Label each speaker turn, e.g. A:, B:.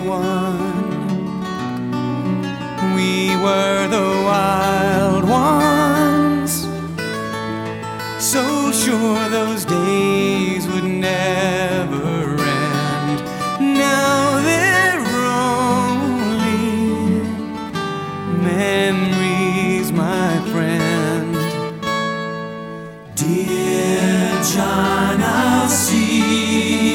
A: one. We were the wild ones, so sure those days would never end. Now they're only memories, my friend. Dear John, I'll see